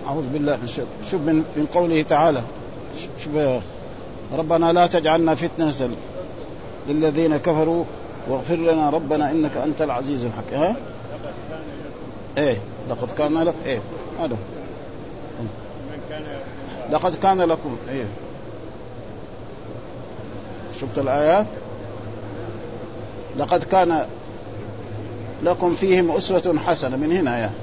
أعوذ بالله من الشيطان. شوف من قوله تعالى، شوف ربنا لا تجعلنا فتنة للذين كفروا واغفر لنا ربنا إنك أنت العزيز الحكيم. ها إيه لقد كان لك إيه هذا لقد كان لكم إيه. شفت الآيات؟ لقد كان لكم فيهم أسوة حسنة من هنا يا.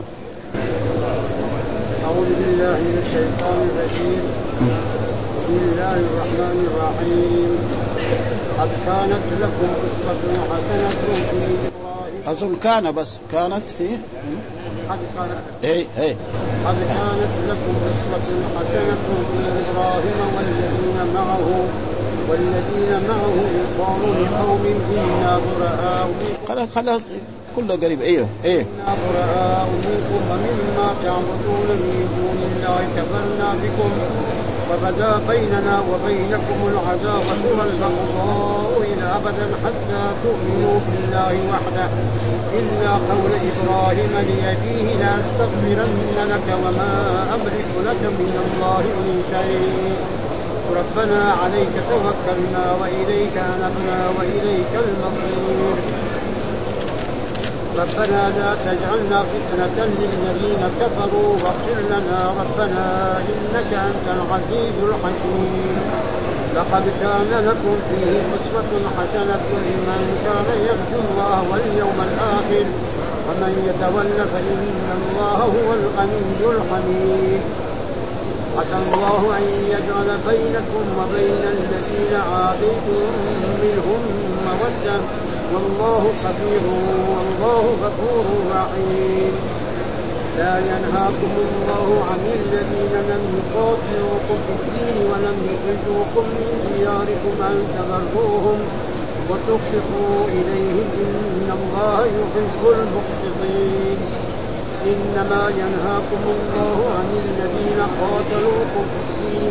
أعوذ بالله من الشيطان الرجيم. بسم الله الرحمن الرحيم. قد كانت لكم أسوة حسنة في إبراهيم. أظن كان بس كانت في قد كانت إيه قد كانت لكم أسوة حسنة في إبراهيم والذين معه قالوا لقوم إنا براء خلاص كل قريب. إيه إنا براء منكم ومما تعبدون من دون الله كفرنا بكم وبدا بيننا وبينكم العداوة والبغضاء إلى أبدا حتى تؤمنوا بالله وحده إلا قول إبراهيم لأبيه لأستغفرن لك وما أملك لك من الله من شيء ربنا عليك توكلنا وإليك أنبنا وإليك المصير ربنا لا تجعلنا فتنة للذين كفروا واغفر لنا ربنا إنك أنت العزيز الحكيم. لقد كان لكم فيه أسوة حسنة لمن كان يرجو الله واليوم الآخر ومن يتولى فإن الله هو الغني الحميد. عسى الله أن يجعل بينكم وبين الذين عاديتم منهم مودة والله خبير والله غفور رحيم. لا ينهاكم الله عن الذين لم يقاتلوكم في الدين ولم يخرجوكم من دياركم أن تبروهم وتقسطوا إليهم إن الله يحب المقسطين. إنما ينهاكم الله عن الذين قاتلوكم في الدين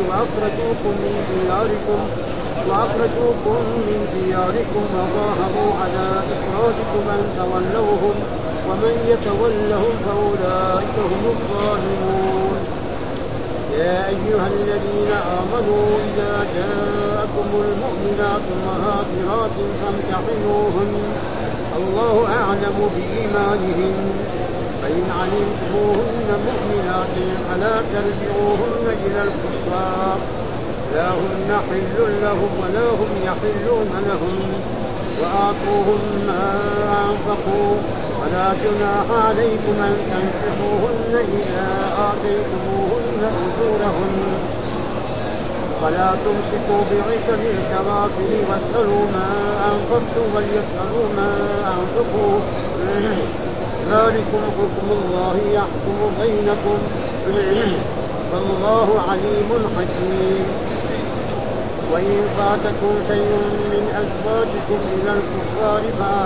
وأخرجوكم من دياركم وظاهروا على إخراجكم أن تولوهم ومن يتولهم فأولئك هم الظالمون. يا أيها الذين آمنوا إذا جاءكم المؤمنات مهاجرات فامتحنوهن الله أعلم بإيمانهن فإن علمتموهن مؤمنات فلا ترجعوهن إلى الكفار لا هن حل لهم ولا هم يحلون لهم وآتوهم ما أنفقوا ولا جناح عليكم أن تنكحوهن إذا آتيتموهن أجورهن ولا تمسكوا بعصم الكوافر واسألوا ما أنفقتم وليسألوا ما أنفقوا ذلكم حكم الله يحكم بينكم فالله عليم حكيم. وإن فاتكم شيء من أزواجكم إلى الكفار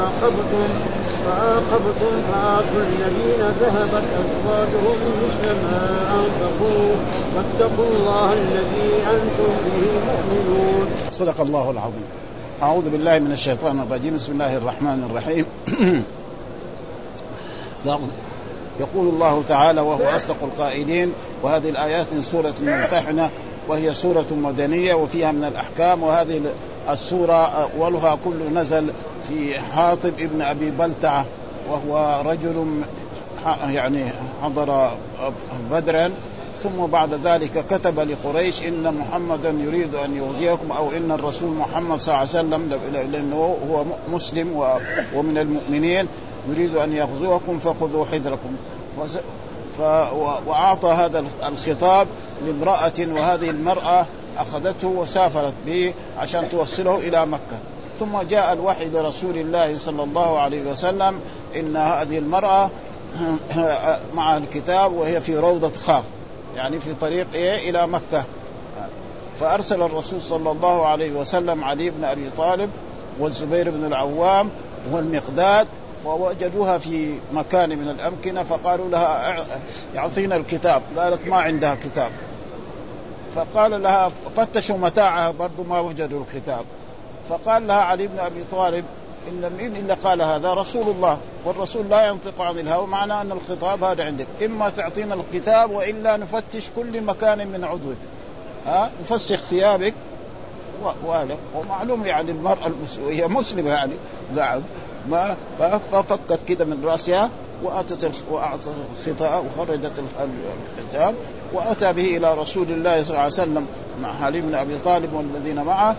فعاقبتم فآتوا الذين ذهبت أزواجهم مثل ما أنفقوا واتقوا الله الذي أنتم به مؤمنون. صدق الله العظيم. أعوذ بالله من الشيطان الرجيم. بسم الله الرحمن الرحيم. يقول الله تعالى وهو أصدق القائلين. وهذه الآيات من سورة الممتحنة وهي سورة مدنية وفيها من الأحكام. وهذه السورة أولها كل نزل في حاطب ابن أبي بلتعة وهو رجل يعني حضر بدرا ثم بعد ذلك كتب لقريش إن محمدا يريد أن يغزيكم أو إن الرسول محمد صلى الله عليه وسلم لأنه هو مسلم ومن المؤمنين يريد أن يغزوكم فخذوا حذركم. وأعطى هذا الخطاب لامرأة وهذه المرأة أخذته وسافرت به عشان توصله إلى مكة. ثم جاء الوحي لرسول الله صلى الله عليه وسلم إن هذه المرأة مع الكتاب وهي في روضة خاف يعني في طريق إلى مكة. فأرسل الرسول صلى الله عليه وسلم علي بن أبي طالب والزبير بن العوام والمقداد فوجدوها في مكان من الأمكنة فقالوا لها يعطينا الكتاب. قالت ما عندها كتاب. فقال لها فتشوا متاعها برضو ما وجدوا الكتاب. فقال لها علي بن أبي طالب إن من إلا قال هذا رسول الله والرسول لا ينطق عن الهوى، معنى أن الخطاب هذا عندك، إما تعطينا الكتاب وإلا نفتش كل مكان من عضوك، نفسخ ثيابك ومعلوم يعني المرأة هي مسلمة يعني ما ففكت كده من رأسها وأعطت الخطاب وخرجت الكتاب وأتى به إلى رسول الله صلى الله عليه وسلم مع علي بن أبي طالب والذين معه.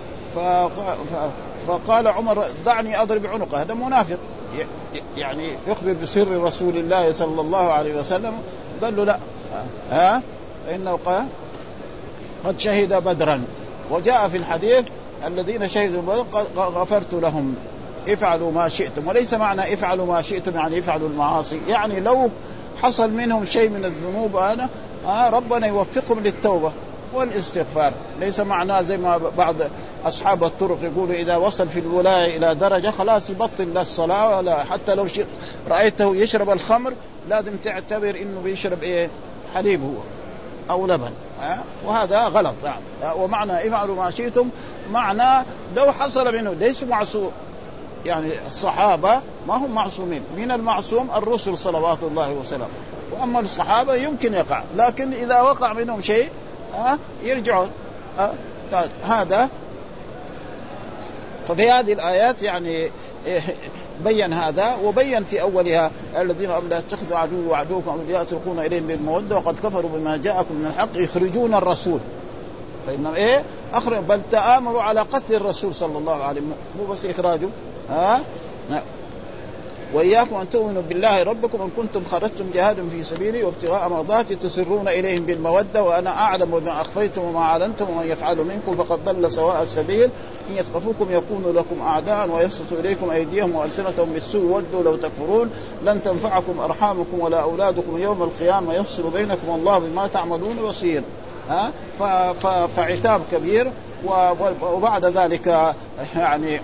فقال عمر دعني أضرب عنقه، هذا منافق يعني يخبر بسر رسول الله صلى الله عليه وسلم. قال له لا، إنه قد شهد بدرا، وجاء في الحديث الذين شهدوا بدرا غفرت لهم افعلوا ما شئتم. وليس معنى افعلوا ما شئتم يعني افعلوا المعاصي، يعني لو حصل منهم شيء من الذنوب أنا ربنا يوفقهم للتوبة والاستغفار. ليس معناه زي ما بعض أصحاب الطرق يقولوا إذا وصل في الولاية إلى درجة خلاص يبطل لا الصلاة ولا حتى لو رأيته يشرب الخمر لازم تعتبر إنه بيشرب حليب هو أو لبن، وهذا غلط. ومعنى افعلوا ما شئتم معناه لو حصل منه ليسوا معصوم، يعني الصحابة ما هم معصومين، من المعصوم الرسل صلوات الله وسلامه، وأما الصحابة يمكن يقع، لكن إذا وقع منهم شيء يرجعون. هذا ففي هذه الآيات يعني بين هذا، وبين في أولها الذين لا تتخذوا عدو وعدوكم أولياء تلقون إليهم بالمودة وقد كفروا بما جاءكم من الحق يخرجون الرسول، فإنهم أخرج بل تآمروا على قتل الرسول صلى الله عليه وسلم، مو بس إخراجه. وإياكم أن تؤمنوا بالله ربكم إن كنتم خرجتم جهادا في سبيلي وابتغاء مرضاتي تسرون إليهم بالمودة وأنا أعلم بما أخفيتم وما أعلنتم ومن يفعل منكم فقد ضل سواء السبيل إن يثقفوكم يكونوا لكم أعداء ويبسطوا إليكم أيديهم وألسنتهم بالسوء ودوا لو تكفرون لن تنفعكم أرحامكم ولا أولادكم يوم القيامة يفصل بينكم والله بما تعملون بصير. فعتاب كبير. وبعد ذلك يعني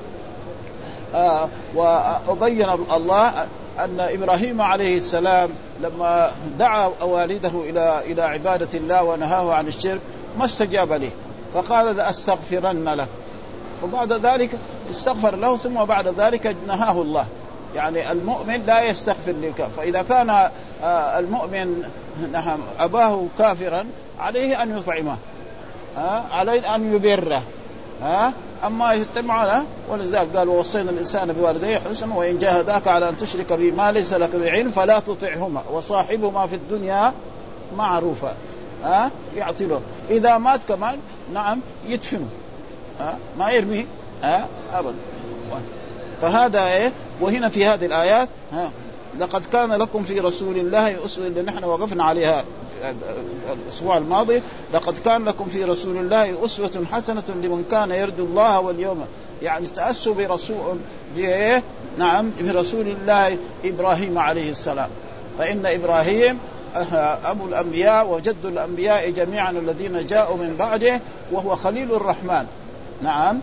وبين الله أن إبراهيم عليه السلام لما دعا والده إلى عبادة الله ونهاه عن الشرك ما استجاب له، فقال لأستغفرن له، فبعد ذلك استغفر له، ثم بعد ذلك نهاه الله. يعني المؤمن لا يستغفر للكافر، فإذا كان المؤمن أباه كافرا عليه أن يطعمه، عليه أن يبره، أما يستمع له. ولذلك قال ووصينا الإنسان بوالديه حسنا وإن جاهداك على أن تشرك بي ما ليس لك بعلم فلا تطعهما وصاحبهما في الدنيا معروفا. يعطي له إذا مات كمان نعم يدفنه، ما يرميه أبدا. فهذا وهنا في هذه الآيات لقد كان لكم في رسول الله أسوة، اللي نحن وقفنا عليها الأسبوع الماضي، لقد كان لكم في رسول الله أسوة حسنة لمن كان يرجو الله واليوم، يعني تأسوا برسول نعم برسول الله إبراهيم عليه السلام، فإن إبراهيم أبو الأنبياء وجد الأنبياء جميعا الذين جاءوا من بعده وهو خليل الرحمن. نعم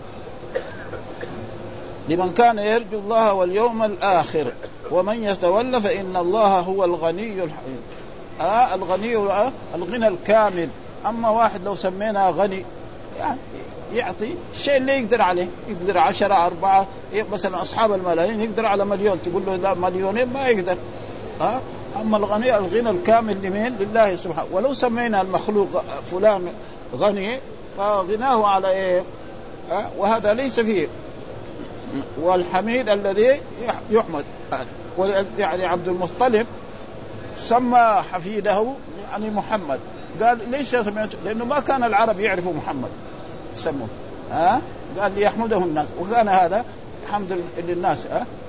لمن كان يرجو الله واليوم الآخر ومن يتولى فإن الله هو الغني الحميد. الغني الغنى الكامل. أما واحد لو سمينا غني يعني يعطي الشيء اللي يقدر عليه، يقدر 10 4 مثلا أصحاب الملايين يقدر على مليون، تقول له لا مليونين ما يقدر. أما الغني الغنى الكامل لمين؟ لله سبحانه. ولو سمينا المخلوق فلان غني فغناه على إيه؟ وهذا ليس فيه. والحميد الذي يحمد. يعني عبد المطلب سمى حفيده يعني محمد، قال ليش سميته؟ لأنه ما كان العرب يعرفوا محمد يسموه، قال ليحمده الناس، وكان هذا حمد للناس.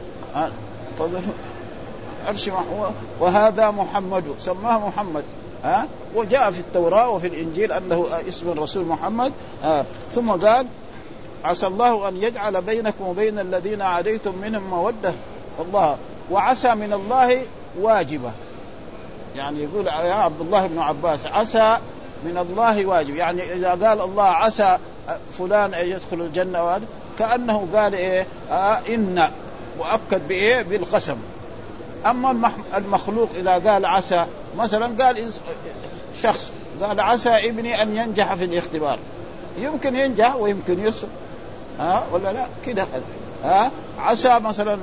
وهذا محمد سماه محمد. وجاء في التوراة وفي الإنجيل أنه اسم الرسول محمد. ثم قال عسى الله أن يجعل بينكم وبين الذين عاديتم منهم مودة والله، وعسى من الله واجبة. يعني يقول يا عبد الله بن عباس عسى من الله واجب، يعني إذا قال الله عسى فلان يدخل الجنة كأنه قال إن مؤكد بإيه؟ بالقسم. أما المخلوق إذا قال عسى، مثلا قال شخص قال عسى ابني أن ينجح في الاختبار، يمكن ينجح ويمكن يسقط، ولا لا كده. عسى مثلا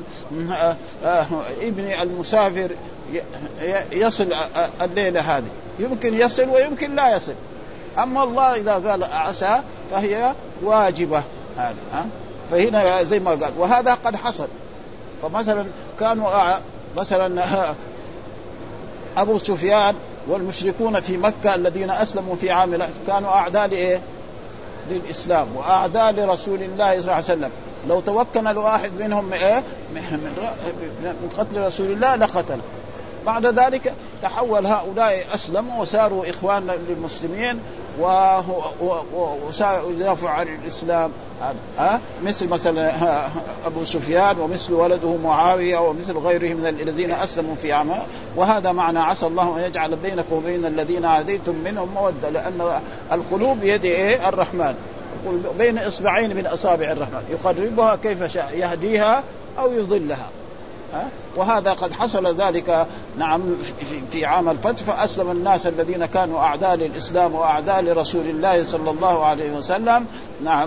ابني المسافر يصل الليلة هذه، يمكن يصل ويمكن لا يصل. أما الله إذا قال عسى فهي واجبة. فهنا زي ما قال، وهذا قد حصل. فمثلا كانوا مثلا أبو سفيان والمشركون في مكة الذين أسلموا في عام كانوا أعداء للإسلام وأعداء لرسول الله صلى الله عليه وسلم. لو توكل الواحد منهم من قتل رسول الله لقتل. بعد ذلك تحول هؤلاء أسلموا وصاروا إخوان للمسلمين ويدافع عن الإسلام، مثل مثلا أبو سفيان ومثل ولده معاوية ومثل غيرهم من الذين أسلموا في عام. وهذا معنى عسى الله أن يجعل بينكم وبين الذين عاديتم منهم مودة، لأن القلوب بيد الرحمن، بين إصبعين من أصابع الرحمن يقربها كيف شاء، يهديها أو يضلها. وهذا قد حصل ذلك نعم في عام الفتح، فأسلم الناس الذين كانوا أعداء للإسلام وأعداء لرسول الله صلى الله عليه وسلم. نعم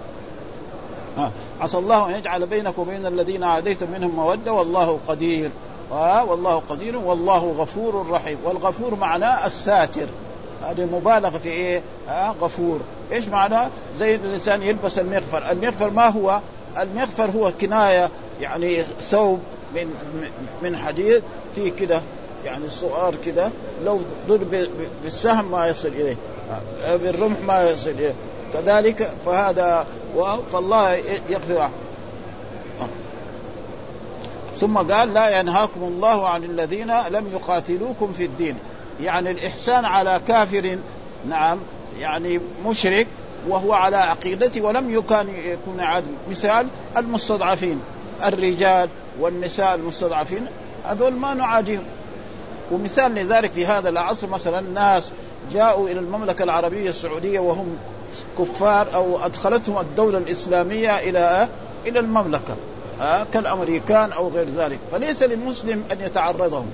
عسى الله أن يجعل بينكم وبين الذين عاديتم منهم مودة والله قدير. والله قدير والله غفور رحيم. والغفور معناه الساتر، هذا مبالغة في إيه؟ غفور. إيش معناه؟ زي الإنسان يلبس المغفر. المغفر ما هو؟ المغفر هو كناية يعني ثوب من حديد فيه كده يعني صغار كده، لو ضرب بالسهم ما يصل إليه، بالرمح ما يصل إليه، كذلك فهذا فالله يغفر. ثم قال لا ينهاكم الله عن الذين لم يقاتلوكم في الدين، يعني الإحسان على كافر نعم يعني مشرك وهو على عقيدته ولم يكون عدل. مثال المستضعفين الرجال والنساء المستضعفين هذول ما نعاديهم. ومثال لذلك في هذا العصر مثلا ناس جاءوا إلى المملكة العربية السعودية وهم كفار أو أدخلتهم الدولة الإسلامية إلى المملكة كالأمريكان أو غير ذلك، فليس للمسلم أن يتعرضهم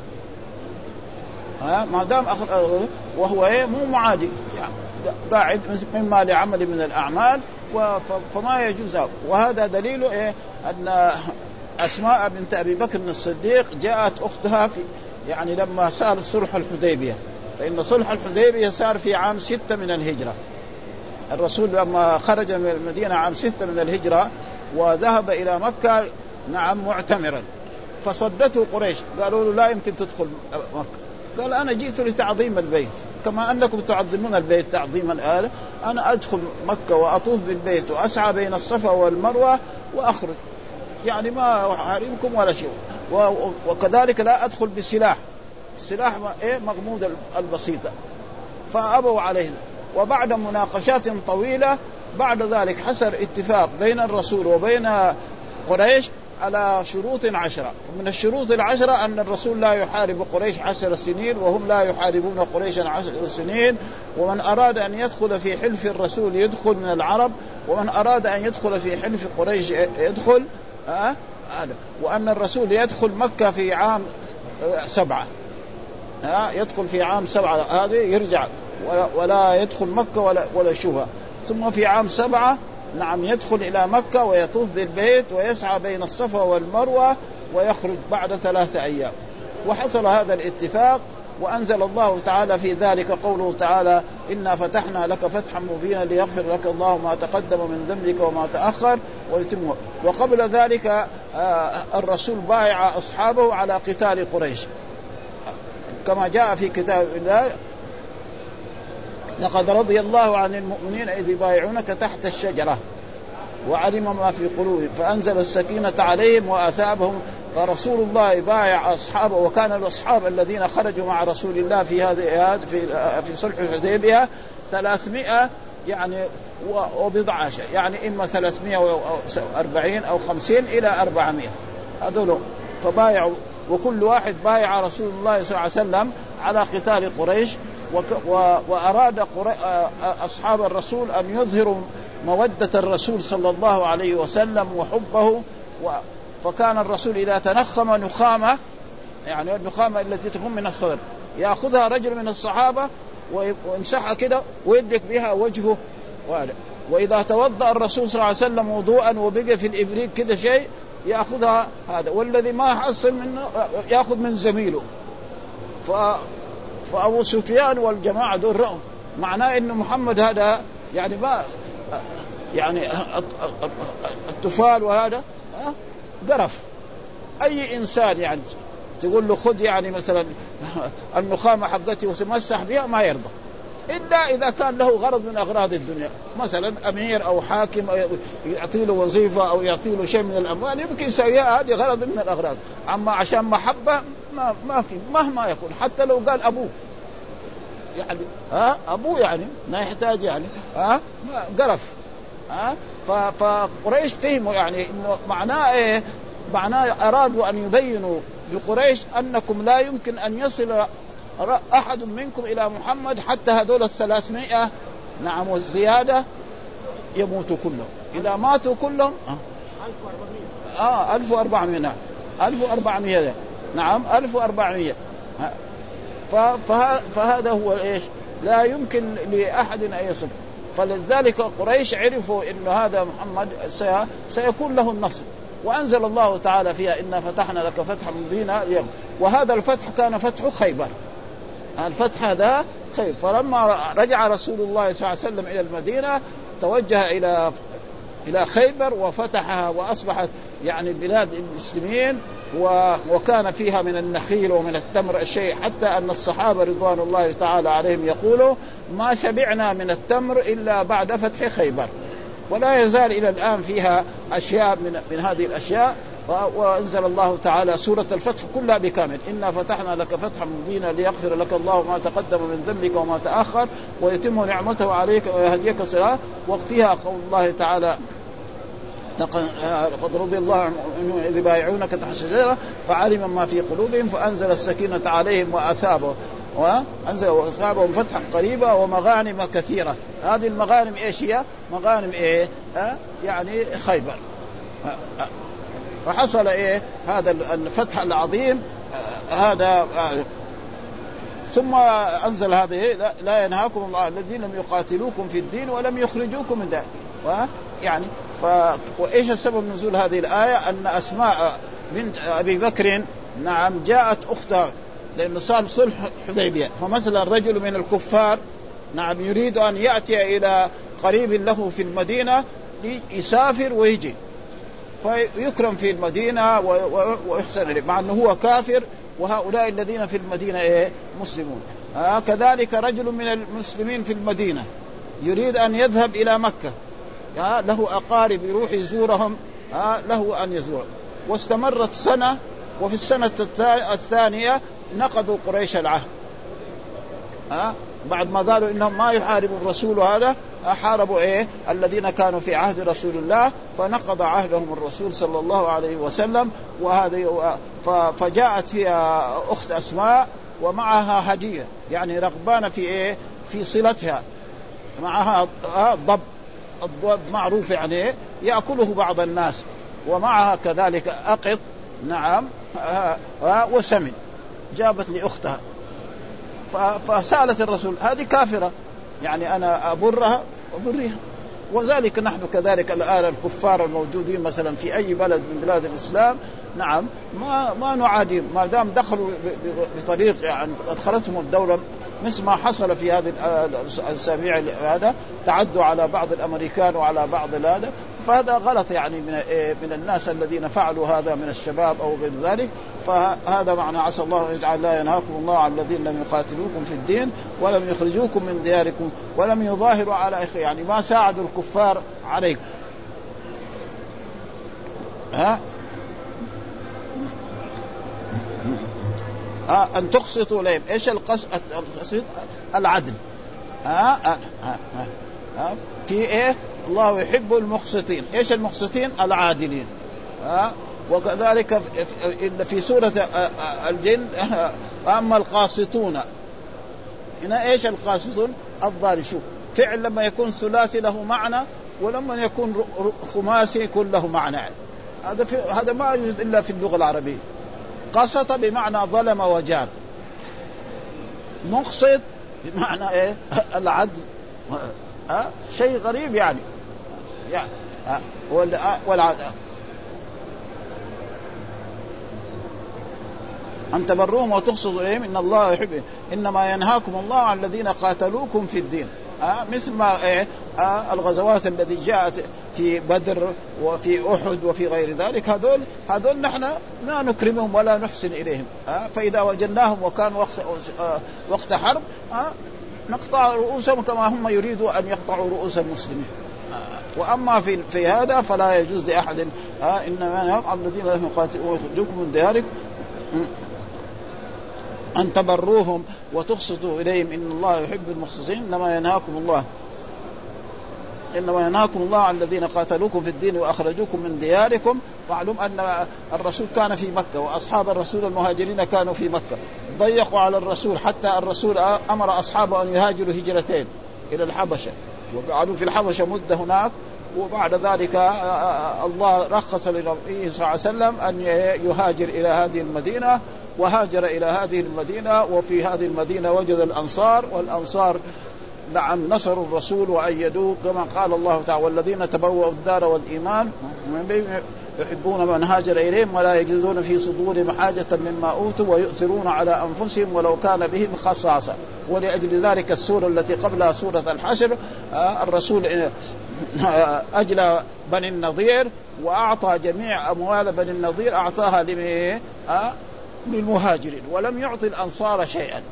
ما دام وهو مو معادي يعني قاعد مما لعمل من الأعمال فما يجوز. وهذا دليل أن أسماء بنت أبي بكر الصديق جاءت أختها في يعني لما صار صلح الحديبية، فإن صلح الحديبية صار في عام 6 من الهجرة. الرسول لما خرج من المدينة عام 6 من الهجرة وذهب إلى مكة نعم معتمرا، فصدته قريش قالوا له لا يمكن تدخل مكة. قال أنا جئت لتعظيم البيت كما أنكم تعظمون البيت تعظيما، أنا أدخل مكة وأطوف بالبيت وأسعى بين الصفا والمروة وأخرج، يعني ما أحاربكم ولا شيء. وكذلك لا أدخل بسلاح، السلاح مغمود البسيطة، فأبوا عليه. وبعد مناقشات طويلة بعد ذلك حصل اتفاق بين الرسول وبين قريش على شروط 10. من الشروط 10 أن الرسول لا يحارب قريش 10 سنين وهم لا يحاربون قريشا 10 سنين، ومن أراد أن يدخل في حلف الرسول يدخل من العرب، ومن أراد أن يدخل في حلف قريش يدخل وأن الرسول يدخل مكة في عام 7 يدخل في عام 7 هذا يرجع ولا يدخل مكة ولا يشوفها. ثم في عام 7 نعم يدخل إلى مكة ويطوف بالبيت ويسعى بين الصفا والمروة ويخرج بعد 3 أيام. وحصل هذا الاتفاق وأنزل الله تعالى في ذلك قوله تعالى إنا فتحنا لك فتحا مبينا ليغفر لك الله ما تقدم من ذنبك وما تأخر ويتم. وقبل ذلك الرسول بايع أصحابه على قتال قريش كما جاء في كتاب الله لقد رضي الله عن المؤمنين إذ يبايعونك تحت الشجرة وعلم ما في قلوبهم فأنزل السكينة عليهم وأثابهم. فرسول الله بايع أصحابه، وكان الأصحاب الذين خرجوا مع رسول الله في هذه في صلح الحديبية 300 يعني وبضع عشر، يعني إما 340 أو 50 إلى 400 هذول فبايعوا، وكل واحد بايع رسول الله صلى الله عليه وسلم على قتال قريش. وأراد أصحاب الرسول أن يظهروا مودة الرسول صلى الله عليه وسلم وحبه، فكان الرسول إذا تنخم نخامة، يعني النخامة التي تكون من الصدر، يأخذها رجل من الصحابة ويمسحها كده ويدلك بها وجهه وإذا توضأ الرسول صلى الله عليه وسلم وضوءا وبقى في الإبريق كده شيء يأخذها هذا، والذي ما حصل منه يأخذ من زميله. فأبو سفيان والجماعة دول رأوا معناه إنه محمد هذا يعني ما يعني الطفال وهذا قرف أي إنسان يعني تقول له خذ يعني مثلا النخامة حقتي وتمسح بها ما يرضى، إلا إذا كان له غرض من أغراض الدنيا، مثلا أمير أو حاكم أو يعطي له وظيفة أو يعطي له شيء من الأموال يمكن يسويها، هذه غرض من الأغراض. أما عشان محبة ما في مهما يكون، حتى لو قال أبوه يعني أبوه يعني ما يحتاج يعني قرف. فقريش فهموا يعني إنه معناه إيه؟ معناه أرادوا أن يبينوا لقريش أنكم لا يمكن أن يصل أحد منكم إلى محمد حتى هذول 300 نعم والزيادة يموتوا كلهم. إذا ماتوا كلهم 1400 نعم 1400. فهذا هو إيش لا يمكن لأحد أن يصل. فلذلك قريش عرفوا إن هذا محمد سيكون له النصر، وأنزل الله تعالى فيها إنا فتحنا لك فتحا مبينا اليوم. وهذا الفتح كان فتح خيبر، الفتح هذا خيبر. فلما رجع رسول الله صلى الله عليه وسلم إلى المدينة توجه إلى خيبر وفتحها، وأصبحت يعني بلاد المسلمين، وكان فيها من النخيل ومن التمر الشيء، حتى أن الصحابة رضوان الله تعالى عليهم يقولوا ما شبعنا من التمر إلا بعد فتح خيبر. ولا يزال إلى الآن فيها أشياء من هذه الأشياء. وأنزل الله تعالى سورة الفتح كلها بكامل، إنا فتحنا لك فتحا مبينا ليغفر لك الله ما تقدم من ذنبك وما تأخر ويتم نعمته عليك ويهديك صراطا. وفيها قول الله تعالى لقد رضي الله عنهم إذ يبايعونك تحت الشجرة فعلم ما في قلوبهم فأنزل السكينة عليهم وأثابهم فتحا قريبا ومغانم كثيرة. هذه المغانم إيش هي؟ مغانم إيه؟ يعني خيبر. فحصل إيه هذا الفتح العظيم هذا. ثم أنزل هذه لا ينهاكم الله الذين لم يقاتلوكم في الدين ولم يخرجوكم من دار. يعني وإيش السبب نزول هذه الآية؟ أن أسماء بنت أبي بكر نعم جاءت أختها، لأنه صار صلح حديبية. فمثلا رجل من الكفار نعم يريد أن يأتي إلى قريب له في المدينة يسافر ويجي فيكرم في المدينة ويحسن إليه، مع أنه هو كافر وهؤلاء الذين في المدينة إيه مسلمون. كذلك رجل من المسلمين في المدينة يريد أن يذهب إلى مكة، له أقارب يروح يزورهم، له أن يزور. واستمرت سنة، وفي السنة الثانية نقضوا قريش العهد. بعد ما قالوا إنهم ما يحاربوا الرسول، هذا حاربوا إيه الذين كانوا في عهد رسول الله، فنقض عهدهم الرسول صلى الله عليه وسلم. وهذا فجاءت فيها أخت أسماء ومعها هدية، يعني رغبانة في إيه في صلتها، معها ضب. الضب معروف يعني يأكله بعض الناس، ومعها كذلك أقط نعم وسمن، جابت لأختها. فسألت الرسول هذه كافرة يعني أنا أبرها وبريها. وذلك نحن كذلك الآن الكفار الموجودين مثلا في أي بلد من بلاد الإسلام نعم ما نعاديهم ما دام دخلوا بطريق يعني أدخلتهم الدولة، مثل ما حصل في هذه الأسابيع هذا تعدوا على بعض الأمريكان وعلى بعض هذا. فهذا غلط يعني من الناس الذين فعلوا هذا من الشباب أو غير ذلك. فهذا معنى عسى الله أن يجعل لا ينهاكم الله عن الذين لم يقاتلوكم في الدين ولم يخرجوكم من دياركم ولم يظاهروا على يعني ما ساعدوا الكفار عليكم. أن تقسطوا لهم. إيش القسط؟ العدل. في إيه؟ الله يحب المقسطين. إيش المقسطين؟ العادلين. وكذلك في سورة الجن أما القاسطون هنا إيش القاسطون؟ الضال. شوف فعل لما يكون ثلاثي له معنى، ولما يكون خماسي يكون له معنى. هذا ما يوجد إلا في اللغة العربية. قسط بمعنى ظلم وجار، مقسط بمعنى إيه؟ العدل. شيء غريب يعني. يعني أن تبروهم وتقسطوا إليهم إن الله يحب. إنما ينهاكم الله عن الذين قاتلوكم في الدين. مثل ما الغزوات التي جاءت في بدر وفي أحد وفي غير ذلك، هذول نحن لا نكرمهم ولا نحسن إليهم. فإذا وجدناهم وكان وقت حرب نقطع رؤوسهم كما هم يريدوا أن يقطعوا رؤوس المسلمين. وأما في هذا فلا يجوز لأحد. إنما ينهاكم الذين لم يقاتلوكم ويخرجوكم من دياركم أن تبروهم وتقسطوا إليهم إن الله يحب المقسطين. إنما ينهاكم الله عن الذين قاتلوكم في الدين وأخرجوكم من دياركم. معلوم أن الرسول كان في مكة وأصحاب الرسول المهاجرين كانوا في مكة، ضيقوا على الرسول حتى الرسول أمر أصحابه أن يهاجروا هجرتين إلى الحبشة، وقعدوا في الحبشة مدة هناك. وبعد ذلك الله رخص للنبي صلى الله عليه وسلم أن يهاجر إلى هذه المدينة، وهاجر إلى هذه المدينة. وفي هذه المدينة وجد الأنصار، والأنصار نعم نصروا الرسول وأيدوه كما قال الله تعالى والذين تبوأوا الدار والإيمان يحبون من هاجر إليهم ولا يجدون في صدورهم حاجة مما أوتوا ويؤثرون على أنفسهم ولو كان بهم خصاصة. ولأجل ذلك السورة التي قبلها سورة الحشر الرسول أجلى بني النضير وأعطى جميع أموال بني النضير أعطاها للمهاجرين ولم يعطي الأنصار شيئا.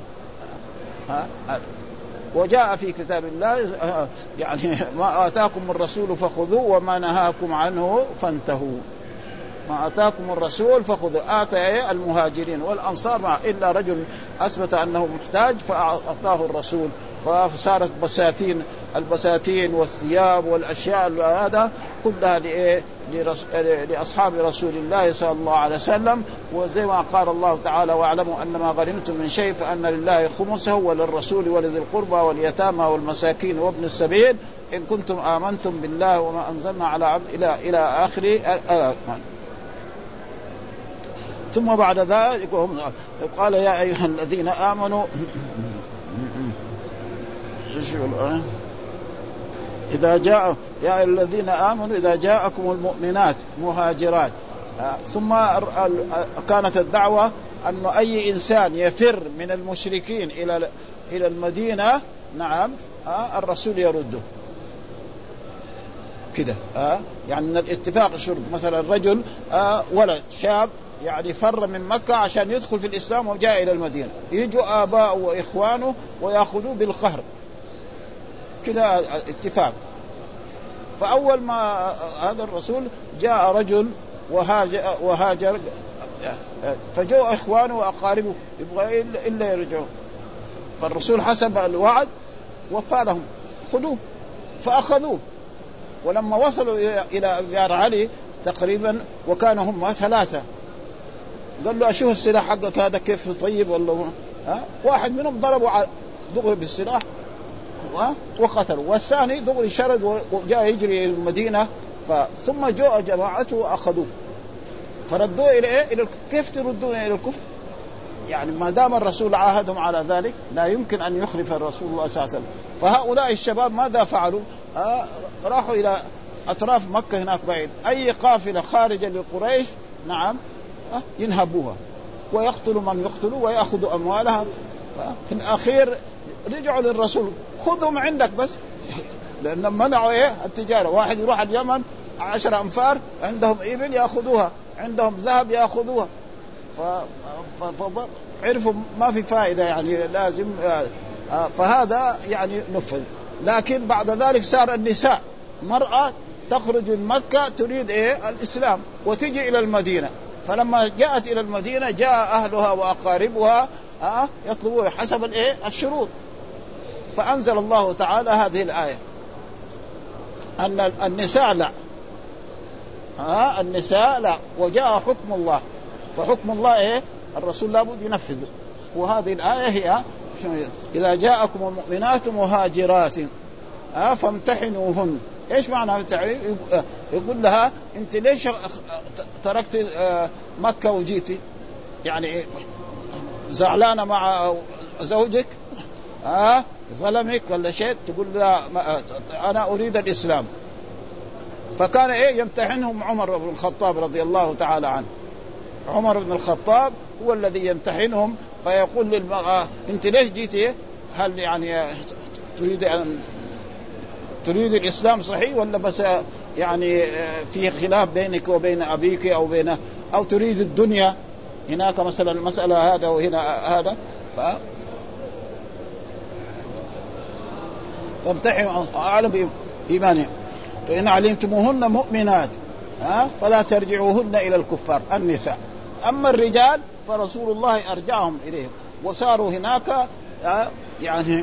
وجاء في كتاب الله يعني ما آتاكم الرسول فخذوه وما نهاكم عنه فانتهوا. ما آتاكم الرسول فخذوا. آتى المهاجرين والأنصار إلا رجل أثبت أنه محتاج فأعطاه الرسول، فصارت البساتين والثياب والأشياء هذا كلها لأصحاب رسول الله صلى الله عليه وسلم. وزي ما قال الله تعالى واعلموا أن ما غنمتم من شيء فأن لله خمسه وللرسول ولذي القربى واليتامى والمساكين وابن السبيل إن كنتم آمنتم بالله وما أنزلنا على عبد إلى آخر. ثم بعد ذلك قال يا أيها الذين آمنوا إذا جاء يا الذين آمنوا إذا جاءكم المؤمنات مهاجرات. ثم كانت الدعوة أن أي إنسان يفر من المشركين إلى المدينة نعم الرسول يرده كده. يعني من الاتفاق الشرط مثلا الرجل ولد شاب يعني فر من مكة عشان يدخل في الإسلام وجاء إلى المدينة، يجوا آباء وإخوانه ويأخذوه بالقهر كده اتفاق. فأول ما هذا الرسول جاء رجل وهاجر فجاء إخوانه وأقاربه يبغى إلا يرجعون، فالرسول حسب الوعد وفى لهم خذوه فأخذوه. ولما وصلوا إلى دار علي تقريبا وكانوا هم 3 قال له أشوف السلاح حقك هذا كيف طيب والله واحد منهم ضربوا دغري بالسلاح وقتلوا، والثاني دغري شرد وجاء يجري إلى المدينة. ثم جاء جماعته وأخذوه فردوه إلى كيف تردون إلى الكفر؟ يعني ما دام الرسول عاهدهم على ذلك لا يمكن أن يخلف الرسول الله صلى الله عليه وسلم. فهؤلاء الشباب ماذا فعلوا؟ راحوا إلى أطراف مكة هناك بعيد، أي قافلة خارجة لقريش نعم ينهبوها ويقتلوا من يقتلوا ويأخذوا أموالها. في الأخير رجعوا للرسول خذهم عندك بس، لأن منعوا التجارة. واحد يروح اليمن 10 أمفار عندهم إبل يأخذوها، عندهم ذهب يأخذوها. فعرفوا ما في فائدة يعني لازم فهذا يعني نفذ. لكن بعد ذلك صار النساء مرأة تخرج من مكة تريد الإسلام وتجي إلى المدينة، فلما جاءت إلى المدينة جاء أهلها وأقاربها يطلبون حسب الشروط. فأنزل الله تعالى هذه الآية أن النساء لا النساء لا، وجاء حكم الله. فحكم الله الرسول لابد ينفذه. وهذه الآية هي إذا جاءكم المؤمنات مهاجرات فامتحنوهن. إيش معنى يقول لها أنت ليش تركت مكة وجيتي؟ يعني زعلانة مع زوجك ظلمك ولا شيء؟ تقول لا أنا أريد الإسلام. فكان يمتحنهم عمر بن الخطاب رضي الله تعالى عنه. عمر بن الخطاب هو الذي يمتحنهم، فيقول للمرأة أنت ليش جيتي؟ هل يعني تريد الإسلام صحيح ولا بس يعني في خلاف بينك وبين أبيك أو تريد الدنيا؟ هناك مثلا المسألة هذا وهنا هذا. فامتحنوا أعلم بإيمانهم. فإن علمتموهن مؤمنات فلا ترجعوهن إلى الكفار النساء. أما الرجال فرسول الله أرجعهم إليهم وصاروا هناك يعني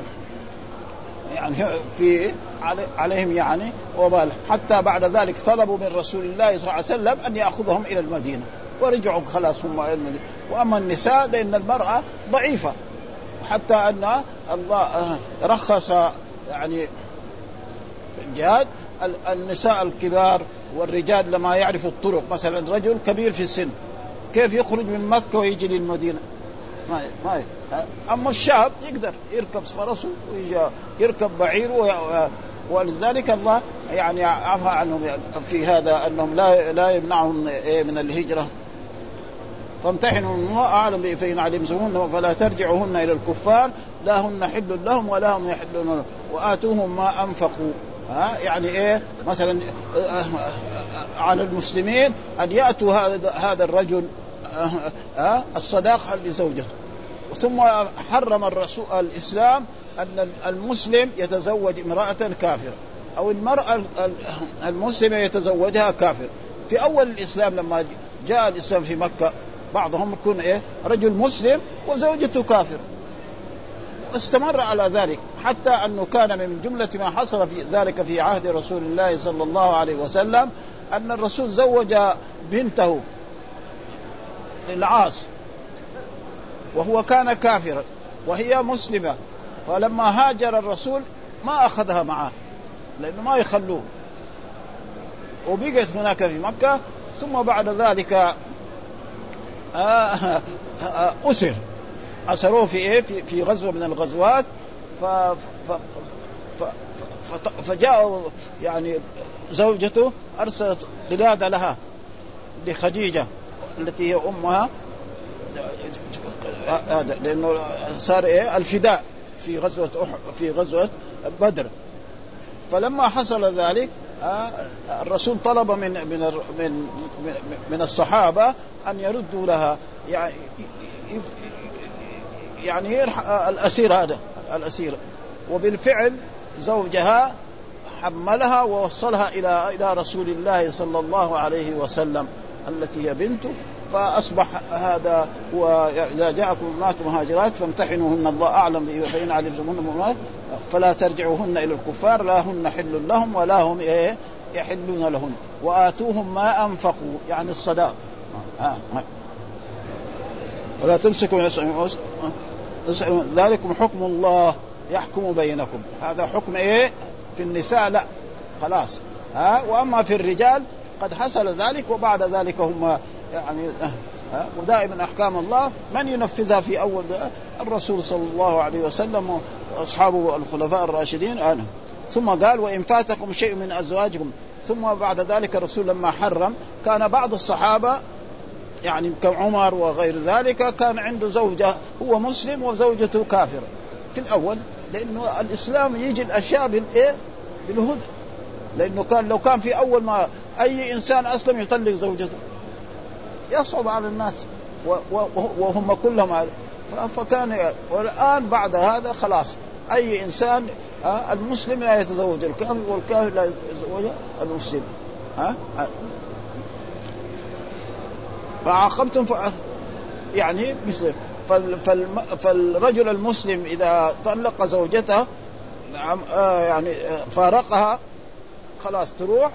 في عليهم يعني وبال، حتى بعد ذلك طلبوا من رسول الله صلى الله عليه وسلم أن يأخذهم إلى المدينة ورجعوا خلاص هم إلى المدينة. وأما النساء لأن المرأة ضعيفة، حتى أن الله رخص يعني في الجهاد النساء الكبار والرجال لما يعرفوا الطرق. مثلا رجل كبير في السن كيف يخرج من مكة ويجي للمدينة؟ ما أما الشاب يقدر يركب فرسه ويركب بعيره، ولذلك الله يعني عفى عنهم في هذا أنهم لا يمنعهم من الهجرة. فامتحنوا أعلم فإن علمتموهن فلا ترجعوهن إلى الكفار لا هن حل لهم ولا هم يحلون لهم وآتوهم ما أنفقوا. يعني مثلا على المسلمين أن يأتوا هذا الرجل الصداقة لزوجته. ثم حرم الرسول الإسلام أن المسلم يتزوج امرأة كافرة أو المرأة المسلمة يتزوجها كافر. في أول الإسلام لما جاء الإسلام في مكة بعضهم يكون رجل مسلم وزوجته كافر، واستمر على ذلك حتى أنه كان من جملة ما حصل في ذلك في عهد رسول الله صلى الله عليه وسلم أن الرسول زوج بنته للعاص وهو كان كافرا وهي مسلمة، فلما هاجر الرسول ما أخذها معه لأنه ما يخلوه، وبقت هناك في مكة. ثم بعد ذلك أسروه في غزوة من الغزوات، فجاءوا يعني زوجته أرسلت قلادة لها لخديجة التي هي أمها، هذا لأنه صار الفداء في غزوة بدر. فلما حصل ذلك الرسول طلب من الصحابة أن يردوا لها يعني الأسير هذا الأسير، وبالفعل زوجها حملها ووصلها إلى رسول الله صلى الله عليه وسلم التي هي بنته. فأصبح هذا وإذا جاءكم أمهات مهاجرات فامتحنوهن الله أعلم فإن علمتموهن مؤمنات فلا ترجعوهن إلى الكفار لا هن حل لهم ولا هم يحلون لهن وآتوهم ما أنفقوا يعني الصداق. ولا تمسكوا ذلكم حكم الله يحكم بينكم. هذا حكم في النساء لا خلاص. وأما في الرجال قد حصل ذلك وبعد ذلك هم يعني ودائما أحكام الله من ينفذها في أول الرسول صلى الله عليه وسلم وأصحابه الخلفاء الراشدين. ثم قال وإن فاتكم شيء من أزواجكم. ثم بعد ذلك الرسول لما حرم كان بعض الصحابة يعني كعمر وغير ذلك كان عنده زوجة هو مسلم وزوجته كافرة في الأول، لأنه الإسلام يجي الأشياء بالهدى، لأنه لو كان في أول ما أي إنسان أسلم يطلق زوجته يصعب على الناس وهم كلهم فكان. والآن بعد هذا خلاص أي إنسان المسلم لا يتزوج الكافر والكافر لا يتزوج المسلم. فعاقبتم يعني مثل فالرجل المسلم إذا طلق زوجته يعني فارقها خلاص تروح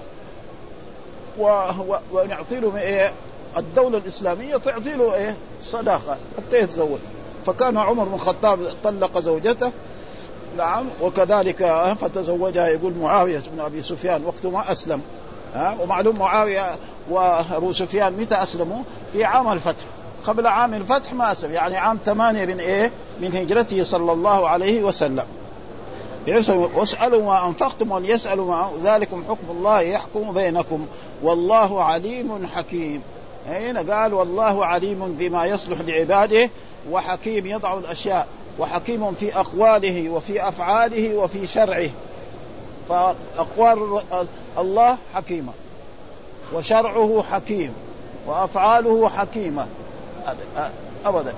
ونعطي له الدولة الإسلامية تعطي له صداقة حتى يتزوج. فكان عمر بن الخطاب طلق زوجته نعم وكذلك فتزوجها يقول معاوية بن أبي سفيان وقت ما أسلم. ومعلوم معاوية وأبو سفيان متى أسلموا؟ في عام الفتح، قبل عام الفتح ما أسلم، يعني عام 8 من هجرته صلى الله عليه وسلم. واسألوا ما أنفقتم وليسألوا ما ذلكم حكم الله يحكم بينكم والله عليم حكيم. هنا قال والله عليم بما يصلح لعباده وحكيم يضع الأشياء وحكيم في أقواله وفي أفعاله وفي شرعه. فأقوال الله حكيمة وشرعه حكيم وأفعاله حكيمة أبدا.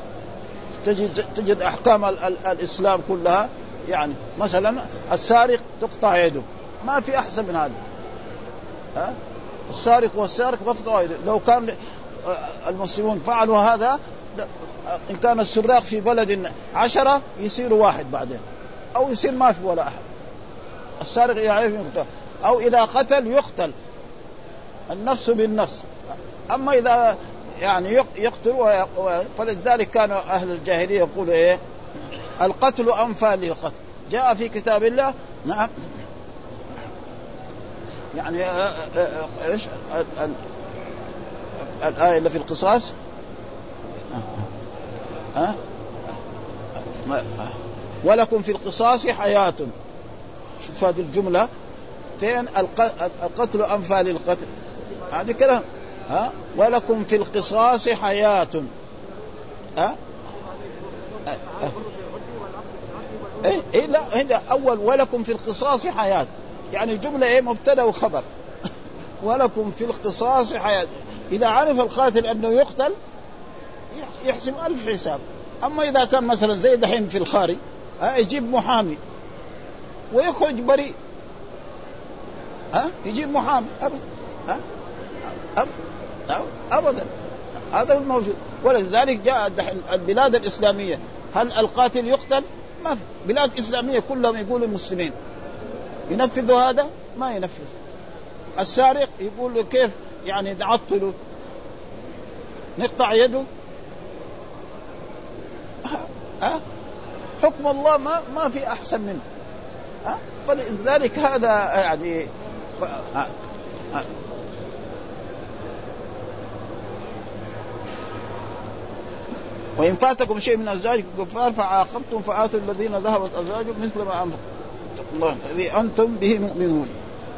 تجد أحكام الإسلام كلها. يعني مثلا السارق تقطع يده، ما في أحسن من هذا. السارق والسارق تقطع يده. لو كان المسلمون فعلوا هذا، إن كان السراق في بلد 10 يصيروا 1 بعدين، أو يصير ما في ولا أحد. السارق يعرف يقتل، أو إذا قتل يقتل النفس بالنفس. أما إذا يعني يقتل فلذلك كانوا أهل الجاهلية يقولوا إيه؟ القتل أنفى للقتل. جاء في كتاب الله نعم يعني إيش الآية اللي في القصاص ولكم في القصاص حياة. شوف هذه الجملة فين؟ القتل أنفى للقتل، هذه كلام. ولكم في القصاص حياة. لا هنا أول ولكم في القصاص حياة، يعني جملة إيه؟ مبتدأ وخبر. ولكم في القصاص حياة. إذا عرف القاتل أنه يقتل يحسب 1000 حساب. أما إذا كان مثلا زي دحين في الخارج يجيب محامي ويخرج بريء، يجيب محامي أبدا. هذا هو الموجود. ولذلك جاء البلاد الإسلامية هل القاتل يقتل؟ ما في. بلاد إسلامية كلهم يقولوا المسلمين ينفذوا هذا، ما ينفذ. السارق يقول له كيف يعني نعطله نقطع يده. حكم الله ما في أحسن منه. فلذلك هذا يعني وإن فاتكم شيء من أزواجكم كفار فعاقبتم فآتوا الذين ذهبت أزواجهم مثل ما أنفقتم الذي أنتم به مؤمنون.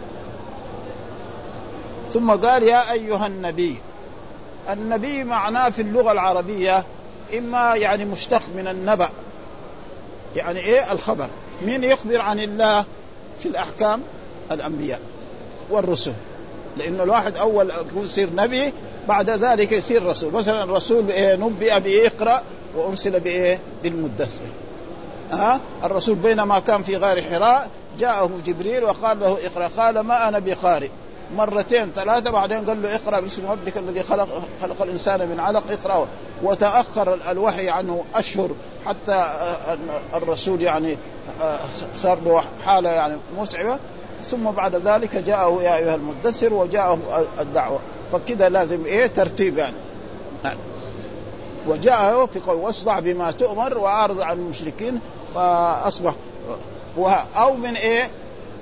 ثم قال يا أيها النبي. النبي معناه في اللغة العربية إما يعني مشتق من النبأ، يعني إيه؟ الخبر. من يخبر عن الله في الأحكام؟ الأنبياء والرسل، لأن الواحد أول يصير نبي بعد ذلك يصير رسول. مثلا الرسول إيه؟ نبئ بإقرأ وأرسل بإيه؟ بالمدثر. الرسول بينما كان في غار حراء جاءه جبريل وقال له اقرأ، قال ما أنا بقارئ، مرتين 3 بعدين قال له اقرأ باسم ربك الذي خلق الإنسان من علق اقرأ. وتأخر الوحي عنه أشهر حتى الرسول يعني صار له حالة يعني متعبة. ثم بعد ذلك جاءه يا أيها المدثر وجاءه الدعوة. فكذا لازم إيه؟ ترتيب يعني. وجاءه في قول واصدع بما تؤمر وأعرض عن المشركين فأصبح. أو من إيه؟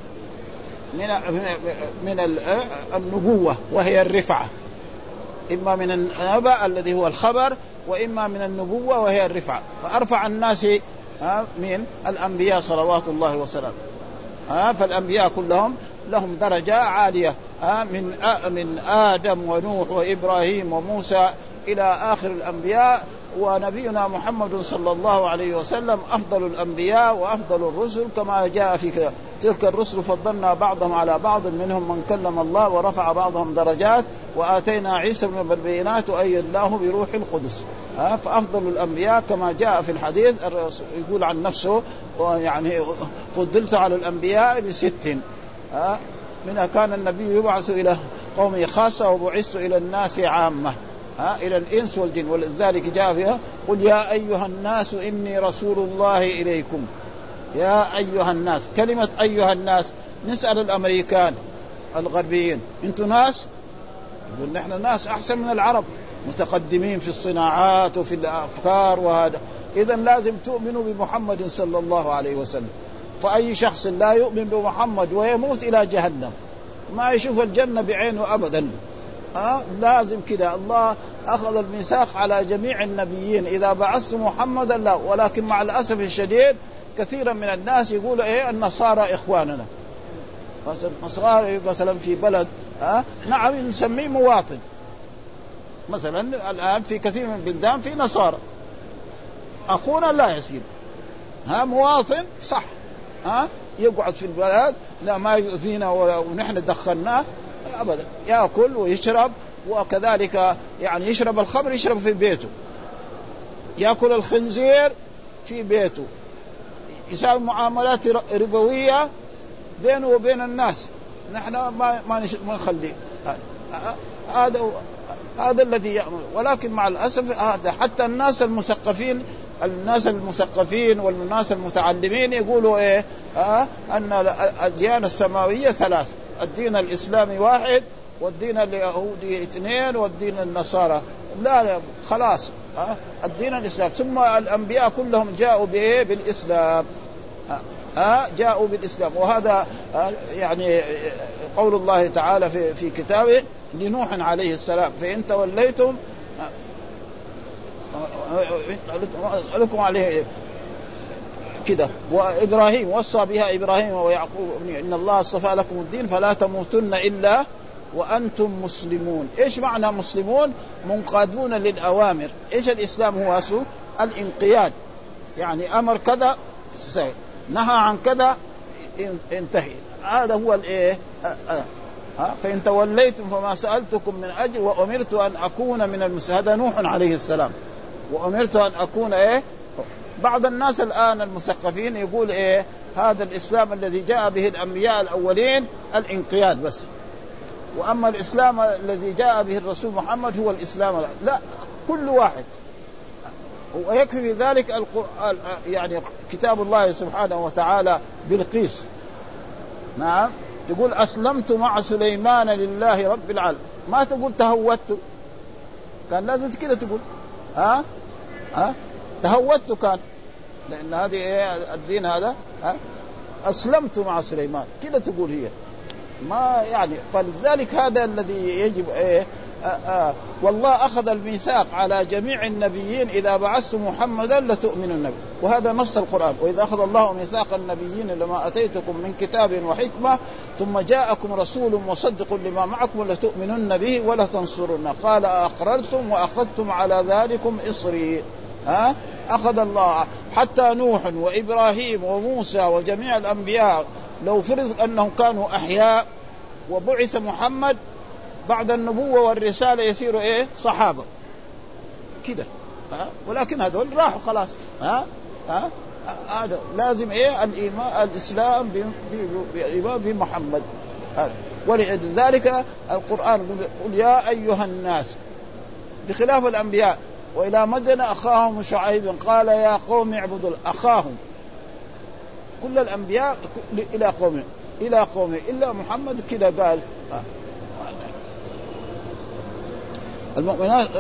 من النبوة وهي الرفعة. إما من النبأ الذي هو الخبر، وإما من النبوة وهي الرفعة. فأرفع الناس من الأنبياء صلوات الله وسلامه. فالأنبياء كلهم لهم درجة عالية من آدم ونوح وإبراهيم وموسى إلى آخر الأنبياء. ونبينا محمد صلى الله عليه وسلم أفضل الأنبياء وأفضل الرسل، كما جاء في تلك الرسل فضلنا بعضهم على بعض منهم من كلم الله ورفع بعضهم درجات وآتينا عيسى من البينات وأيدناه بروح القدس. فأفضل الأنبياء كما جاء في الحديث يقول عن نفسه يعني فضلت على الأنبياء ب6. منها كان النبي يبعث إلى قومه خاصة وبعث إلى الناس عامة، إلى الإنس والجن. ولذلك جاء فيها قل يا أيها الناس إني رسول الله إليكم. يا أيها الناس، كلمة أيها الناس نسأل الأمريكان الغربيين أنتم ناس؟ يقول نحن ناس أحسن من العرب، متقدمين في الصناعات وفي الأفكار وهذا. إذن لازم تؤمنوا بمحمد صلى الله عليه وسلم. فأي شخص لا يؤمن بمحمد ويموت إلى جهنم ما يشوف الجنة بعينه أبدا. لازم كده. الله أخذ الميثاق على جميع النبيين إذا بعث محمدا لا، ولكن مع الأسف الشديد كثيرا من الناس يقولوا إيه النصارى إخواننا. النصارى مثلا في بلد نعم نسميه مواطن، مثلا الآن في كثير من البلدان في نصارى، أخونا لا يصير مواطن صح، يقعد في البلد لا ما يؤذينا ونحن دخلناه أبدا، يأكل ويشرب، وكذلك يعني يشرب الخمر يشرب في بيته، يأكل الخنزير في بيته، يساوي معاملات ربوية بينه وبين الناس، نحن ما نخليه. هذا الذي يأمر. ولكن مع الأسف هذا حتى الناس المثقفين والناس المتعلمين يقولوا إيه أن الأديان السماوية ثلاث، الدين الإسلامي واحد، والدين اليهودي اثنين، والدين النصارى لا خلاص الدين الإسلام. ثم الأنبياء كلهم جاءوا بالإسلام، جاءوا بالإسلام. وهذا يعني قول الله تعالى في كتابه لنوح عليه السلام فإن توليتم أسألكم عليه كده. وإبراهيم وصى بها إبراهيم ويعقوب إن الله اصطفى لكم الدين فلا تموتن إلا وأنتم مسلمون. إيش معنى مسلمون؟ منقادون للأوامر. إيش الإسلام هو أصله؟ الانقياد، يعني أمر كذا نهى عن كذا انتهي، هذا هو الإيه. فإن توليتم فما سألتكم من أجر وأمرت أن أكون من المسلمين. هذا نوح عليه السلام، وأمرت أن أكون إيه. بعض الناس الآن المثقفين يقول إيه هذا الإسلام الذي جاء به الأنبياء الأولين الانقياد بس، وأما الإسلام الذي جاء به الرسول محمد هو الإسلام. لا، كل واحد. ويكفي في ذلك القرآن، يعني كتاب الله سبحانه وتعالى بالقيس. نعم، تقول أسلمت مع سليمان لله رب العالمين، ما تقول تهودت، كان لازم كده تقول تهودت، كان لأن هذه الدين هذا أسلمت مع سليمان كده تقول هي ما يعني. فلذلك هذا الذي يجب والله أخذ الميثاق على جميع النبيين إذا بعثت محمدا لتؤمنن به، وهذا نص القرآن. وإذا أخذ الله ميثاق النبيين لما أتيتكم من كتاب وحكمة ثم جاءكم رسول مصدق لما معكم لتؤمنن به ولا تنصرن قال أقررتم وأخذتم على ذلكم إصري. أخذ الله حتى نوح وإبراهيم وموسى وجميع الأنبياء لو فرض أنهم كانوا أحياء وبعث محمد بعد النبوة والرسالة يصيروا إيه صحابة كده، ولكن هذول راحوا خلاص. هذا لازم إيه الإيمان الإسلام بالإيمان بمحمد. ولذلك القرآن يقول يا أيها الناس، بخلاف الأنبياء. وإلى مدين أخاهم شعيب قال يا قوم اعبدوا أخاهم. كل الأنبياء إلى قومه إلا محمد كده قال المؤمنات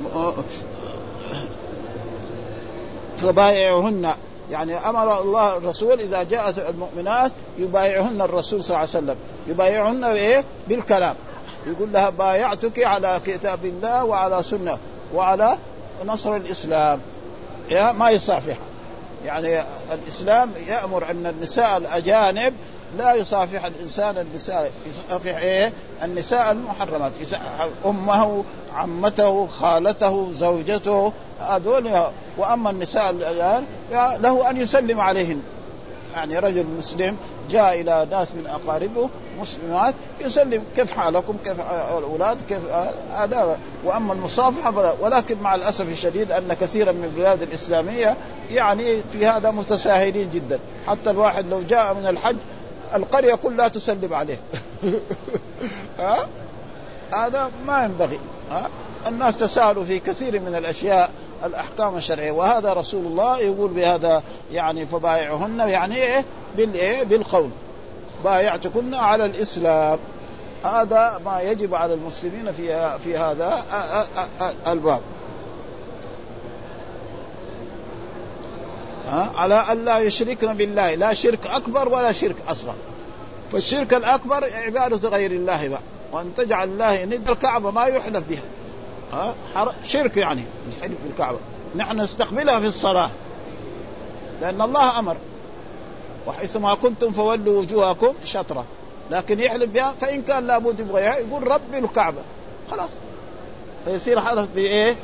فبايعهن، يعني أمر الله الرسول إذا جاء المؤمنات يبايعهن الرسول صلى الله عليه وسلم، يبايعهن إيه بالكلام، يقول لها بايعتك على كتاب الله وعلى سنة وعلى نصر الإسلام، يا ما يصافح. يعني الإسلام يأمر أن النساء الأجانب لا يصافح الإنسان النساء، يصافح إيه النساء المحرمات، أمه عمته خالته زوجته هذول. وأما النساء الأجانب له أن يسلم عليهن، يعني رجل مسلم جاء إلى ناس من أقاربه مسلمات يسلم كيف حالكم كيف الأولاد كيف هذا. وأما المصافحة ولكن مع الأسف الشديد أن كثيرا من البلاد الإسلامية يعني في هذا متساهلين جدا، حتى الواحد لو جاء من الحج القرية كلها تسلم عليه هذا ما ينبغي. الناس تساهلوا في كثير من الأشياء الأحكام الشرعية، وهذا رسول الله يقول بهذا يعني فبايعهن، يعني إيه بالقول بايعتكن على الإسلام. هذا ما يجب على المسلمين في هذا الباب، على أن لا يشركن بالله، لا شرك أكبر ولا شرك أصغر. فالشرك الأكبر عبادة غير الله بقى، وأن تجعل الله ند الكعبة ما يحلف بها شرك، يعني الحلف بالكعبة نحن نستقبلها في الصلاة لأن الله أمر، وحيثما كنتم فولوا وجوهكم شطرة، لكن يحلف بها فإن كان لابد يبغيها يقول رب الكعبة خلاص، فيصير حلف بإيه؟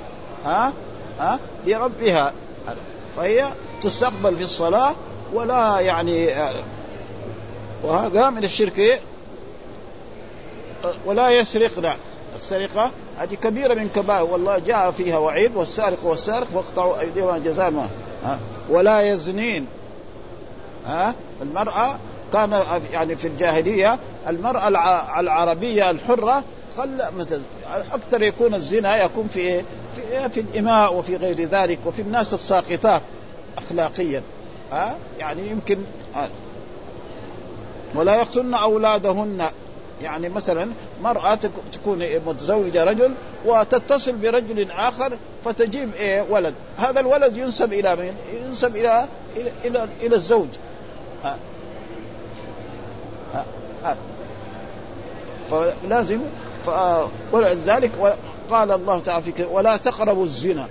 بربها. فهي تستقبل في الصلاة ولا يعني. وهذا من الشرك. ولا يسرقنا، السرقة هذه كبيرة من كبائر والله جاء فيها وعيد، والسارق والسارق فاقطعوا أيديهما جزاء ما. ولا يزنين. المرأة كان يعني في الجاهلية المرأة العربية الحرة مثلا أكثر يكون الزنا يكون في الإماء وفي غير ذلك، وفي الناس الساقطات أخلاقيا. يعني يمكن. ولا يقتلن أولادهن، يعني مثلا مرأة تكون متزوجة رجل وتتصل برجل آخر فتجيب ولد، هذا الولد ينسب إلى من؟ ينسب إلى الزوج. فلازم. ولذلك قال الله تعالى ولا تقربوا الزنا،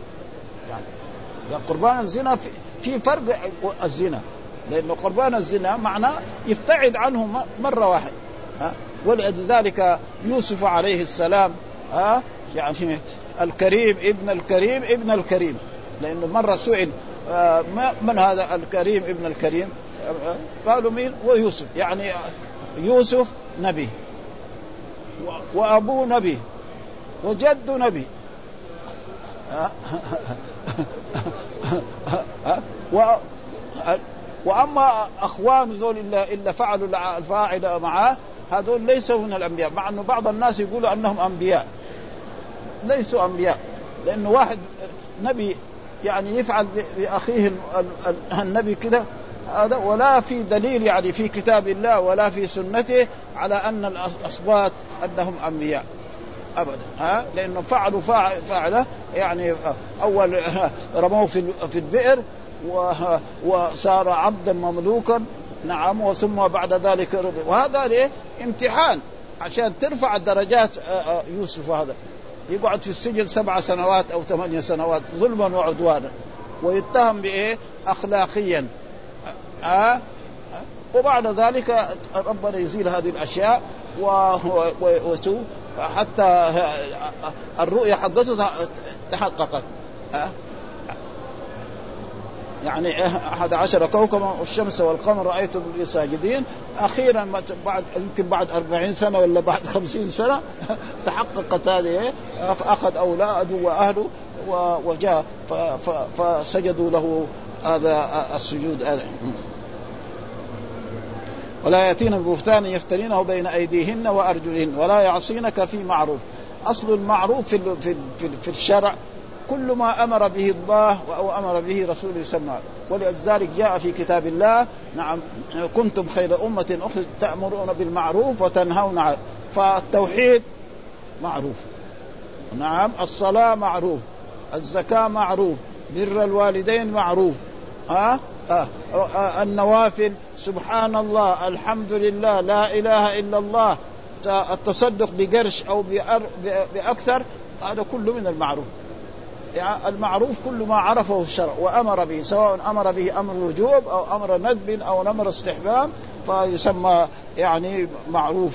يعني قربان الزنا في فرق الزنا، لأنه قربان الزنا معناه يبتعد عنه مرة واحدة. ولذلك يوسف عليه السلام يعني الكريم ابن الكريم ابن الكريم، لأنه مرة سئل من هذا الكريم ابن الكريم؟ قالوا مين؟ ويوسف، يعني يوسف نبي وأبو نبي وجد نبي. وأما أخوان ذول إلا فعلوا الفاعل معه هذول ليسوا من الأنبياء، مع أنه بعض الناس يقولوا أنهم أنبياء، ليسوا أنبياء، لأنه واحد نبي يعني يفعل بأخيه النبي كده هذا، ولا في دليل يعني في كتاب الله ولا في سنته على أن الأصباط أنهم أنبياء أبدا. لأنه فعلوا فعله، يعني أول رموه في البئر وصار عبدا مملوكا، نعم، وثم بعد ذلك ربي. وهذا ليه؟ امتحان عشان ترفع درجات يوسف. هذا يقعد في السجن 7 سنوات أو 8 سنوات ظلما وعدوانا، ويتهم بإيه؟ أخلاقيا. وبعد ذلك ربنا يزيل هذه الأشياء حتى الرؤيا حقته تحققت. يعني 11 كوكبا والشمس والقمر رأيتم لي ساجدين. أخيرا يمكن بعد 40 سنة ولا بعد 50 سنة تحققت هذه، فأخذ أولاده وأهله وجاء فسجدوا له هذا السجود. ولا يأتين ببهتان يفترينه بين أيديهن وأرجلهن ولا يعصينك في معروف. أصل المعروف في الشرع كل ما أمر به الله أو أمر به رسوله يسمى. ولذلك جاء في كتاب الله نعم كنتم خير أمة أخرجت تأمرون بالمعروف وتنهون عنه. فالتوحيد معروف، نعم، الصلاة معروف، الزكاة معروف، بر الوالدين معروف، النوافل سبحان الله الحمد لله لا إله إلا الله، التصدق بقرش أو بأكثر، هذا كله من المعروف. يعني المعروف كل ما عرفه الشرع وأمر به، سواء أمر به أمر وجوب أو أمر ندب أو أمر استحباب، فيسمى يعني معروف.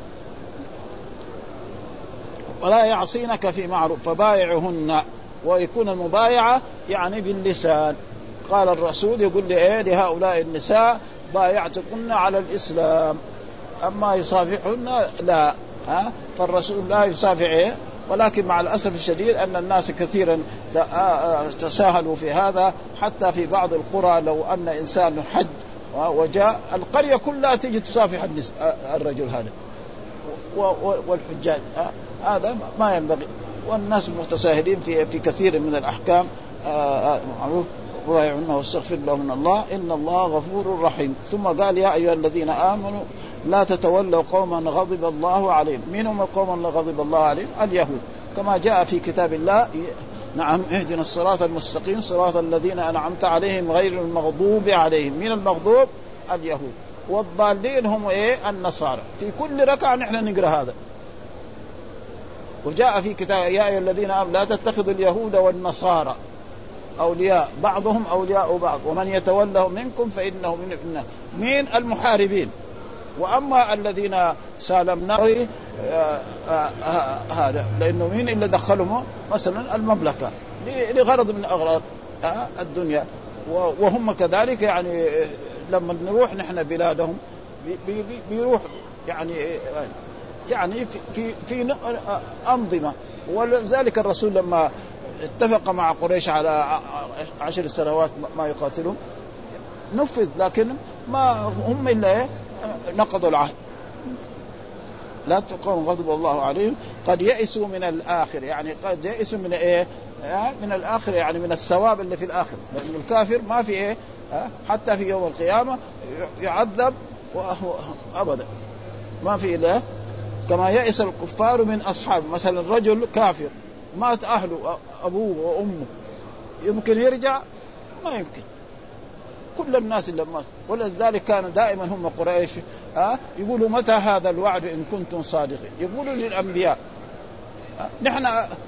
ولا يعصينك في معروف فبايعهن. ويكون المبايعة يعني باللسان. قال الرسول يقول لهؤلاء النساء بايعتكن على الإسلام، أما يصافحهن لا. فالرسول لا يصافحه. ولكن مع الأسف الشديد أن الناس كثيرا تساهلوا في هذا، حتى في بعض القرى لو أن إنسان حج وجاء القرية كلها تجي تصافح الرجل هذا والحجاج. هذا ما ينبغي. والناس متساهلين في كثير من الأحكام. معروف ويعنه واستغفر له من الله إن الله غفور رحيم. ثم قال يا أيها الذين آمنوا لا تتولوا قوما غضب الله عليهم. من هم القوم اللي غضب الله عليهم؟ اليهود، كما جاء في كتاب الله نعم اهدنا الصراط المستقيم صراط الذين أنعمت عليهم غير المغضوب عليهم. من المغضوب؟ اليهود. والضالين هم النصارى. في كل ركعة نحن نقرأ هذا. وجاء في كتاب يا أيها الذين آمنوا لا تتخذوا اليهود والنصارى أولياء بعضهم أولياء بعض ومن يتوله منكم فإنه من مين المحاربين. وأما الذين سالمناه هذا لأنه مين اللي دخلهم مثلا المملكة لغرض من أغراض الدنيا، وهم كذلك يعني لما نروح نحن بلادهم بيروح يعني في أنظمة. ولذلك الرسول لما اتفق مع قريش على 10 سنوات ما يقاتلهم نفذ، لكن ما هم إلا نقضوا العهد. لا تقوم غضب الله عليهم قد يئسوا من الآخر، يعني قد يئسوا من إيه؟ من الآخر يعني من الثواب اللي في الآخر، لأن الكافر ما في إيه حتى في يوم القيامة يعذب أبدا ما في إله. كما يئس الكفار من أصحاب، مثلا رجل كافر مات أهله أبوه وأمه يمكن يرجع؟ ما يمكن، كل الناس اللي مات. ولذلك كان دائما هم قريش يقولوا متى هذا الوعد إن كنتم صادقين، يقولوا للأنبياء نحن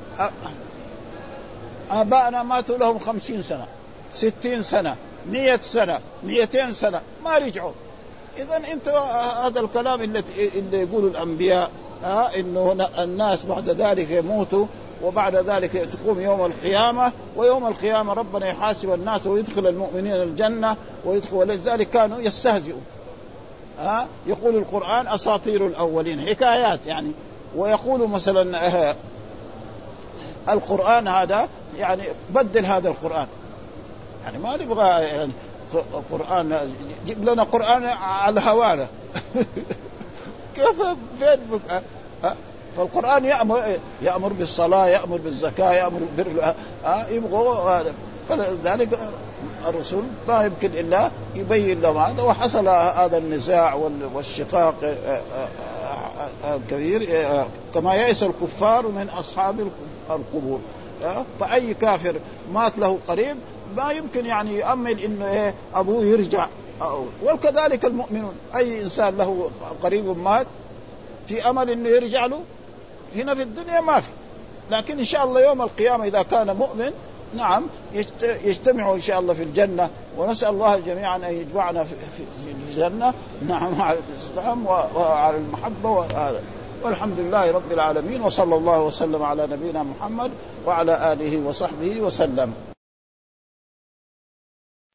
آباءنا ماتوا لهم 50 سنة 60 سنة 100 سنة 200 سنة ما رجعوا. إذن أنت هذا الكلام اللي يقولوا الأنبياء إنه الناس بعد ذلك يموتوا وبعد ذلك تقوم يوم القيامة، ويوم القيامة ربنا يحاسب الناس ويدخل المؤمنين الجنة ويدخل. ولذلك كانوا يستهزئوا يقول القرآن أساطير الأولين حكايات يعني، ويقول مثلا القرآن هذا يعني بدل هذا القرآن، يعني ما نبغى يعني قرآن جيب لنا قرآن على هوانا كيف فين فالقرآن يأمر بالصلاة يأمر بالزكاة يأمر بالبر يبغوا. فلذلك الرسول ما يمكن إلا يبين لهم هذا، وحصل هذا النزاع والشقاق الكبير. كما يئس الكفار من أصحاب القبور، فأي كافر مات له قريب ما يمكن يعني يأمل إنه أبوه يرجع. وكذلك المؤمنون أي إنسان له قريب مات في أمل إنه يرجع له هنا في الدنيا ما في، لكن إن شاء الله يوم القيامة إذا كان مؤمن نعم يجتمعوا إن شاء الله في الجنة، ونسأل الله جميعا أن يجمعنا في الجنة نعم على الإسلام وعلى المحبة وهذا. والحمد لله رب العالمين، وصلى الله وسلم على نبينا محمد وعلى آله وصحبه وسلم.